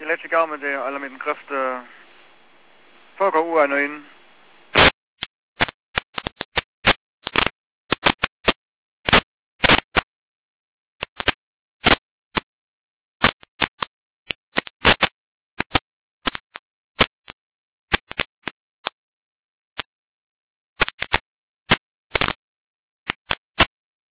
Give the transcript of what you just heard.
Die letzte Gaumete, alle mit dem Kraft, Vorgau Uhr neuen.